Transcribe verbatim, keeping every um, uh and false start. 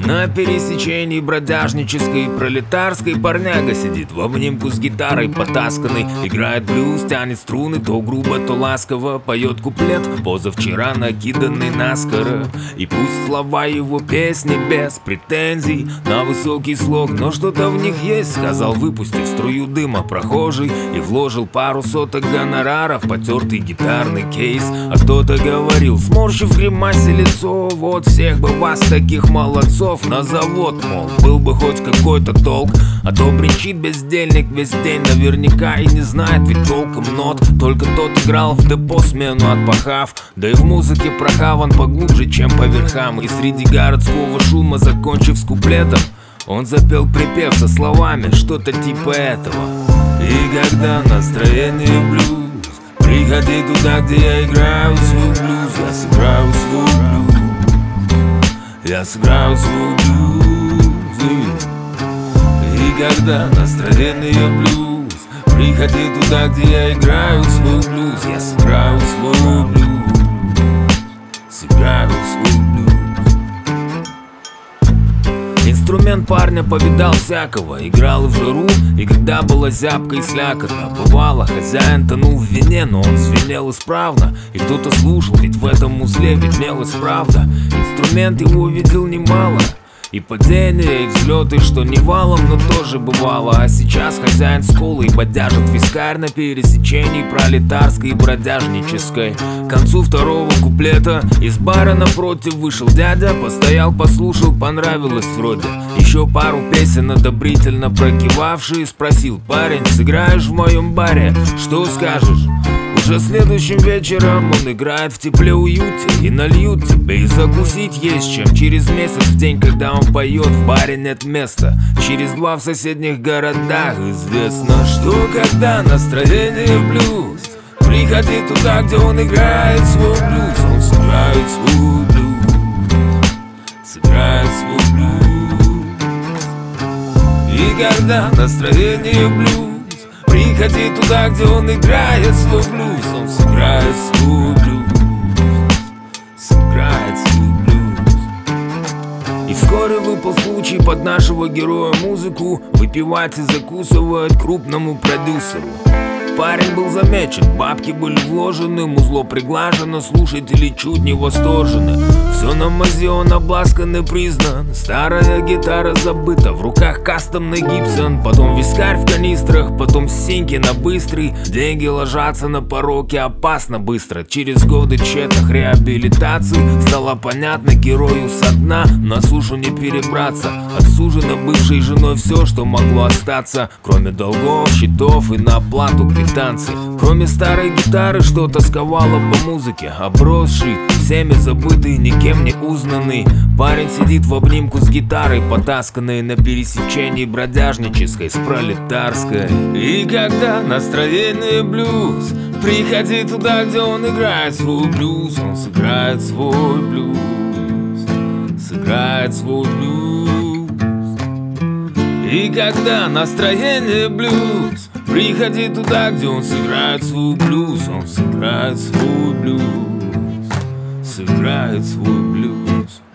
На пересечении бродяжнической и пролетарской парняга сидит в обнимку с гитарой потасканной. Играет блюз, тянет струны, то грубо, то ласково поет куплет, позавчера накиданный наскоро. И пусть слова его песни без претензий на высокий слог, но что-то в них есть, сказал, выпустив струю дыма прохожий, и вложил пару соток гонорара в потертый гитарный кейс. А кто-то говорил, сморщив в гримасе лицо, вот всех бы вас таких молодцов на завод, мол, был бы хоть какой-то толк. А то бренчит бездельник весь день наверняка и не знает ведь толком нот. Только тот играл в депо смену отпахав, да и в музыке прохаван поглубже, чем по верхам. И среди городского шума, закончив с куплетом, он запел припев со словами что-то типа этого: и когда настроение блюз, приходи туда, где я играю свой блюз. Я сыграю свой блюз, я сыграю свой блюз. И когда настроение блюз, приходи туда, где я играю свой блюз. Я сыграю свой блюз, сыграю свой блюз. Инструмент парня повидал всякого, играл в жару, и когда было зябко и слякотно. Бывало, хозяин тонул в вине, но он звенел исправно, и кто-то слушал, ведь в этом узле виднелась правда. Инструмент его видел немало, и падения, и взлеты, что не валом, но тоже бывало. А сейчас хозяин с колой бодяжит вискарь на пересечении пролетарской и бродяжнической. К концу второго куплета из бара напротив вышел дядя, постоял, послушал, понравилось вроде. Еще пару песен одобрительно прокивавший спросил: парень, сыграешь в моем баре, что скажешь? Уже следующим вечером он играет в тепле, уюте, и нальют тебе, и закусить есть чем. Через месяц, в день, когда он поет, в баре нет места. Через два в соседних городах известно, что когда настроение блюз, приходи туда, где он играет свой блюз. Он сыграет свой блюз, сыграет свой блюз. И когда настроение блюз, приходи туда, где он играет свой блюз. Он сыграет свой блюз, сыграет свой блюз. И вскоре выпал случай под нашего героя музыку выпивать и закусывать крупному продюсеру. Парень был замечен, бабки были вложены, музло приглажено, слушатели чуть не восторжены. Все на мази, он обласкан и признан, старая гитара забыта, в руках кастомный Гибсон. Потом вискарь в канистрах, потом синьки на быстрый. Деньги ложатся на пороки опасно быстро. Через годы тщетных реабилитаций стало понятно герою со дна на сушу не перебраться. Отсужено бывшей женой все, что могло остаться, кроме долгов, счетов и на оплату квитанций. Кроме старой гитары, что тосковало по музыке, обросший, всеми забытый, никем не узнанный. Парень сидит в обнимку с гитарой потасканной на пересечении бродяжнической с пролетарской. И когда настроение блюз, приходи туда, где он играет свой блюз. Он сыграет свой блюз, сыграет свой блюз. И когда настроение блюз, приходи туда, где он сыграет свой блюз. Он сыграет свой блюз, сыграет свой блюз.